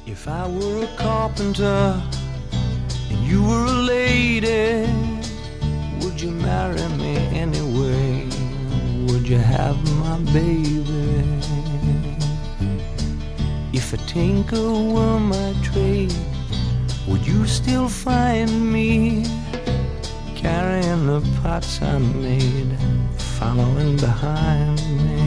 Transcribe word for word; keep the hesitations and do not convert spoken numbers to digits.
If I were a carpenter and you were a lady, would you marry me anyway? Would you have my baby? If a tinker were my trade, would you still find me carrying the pots I made, following behind me?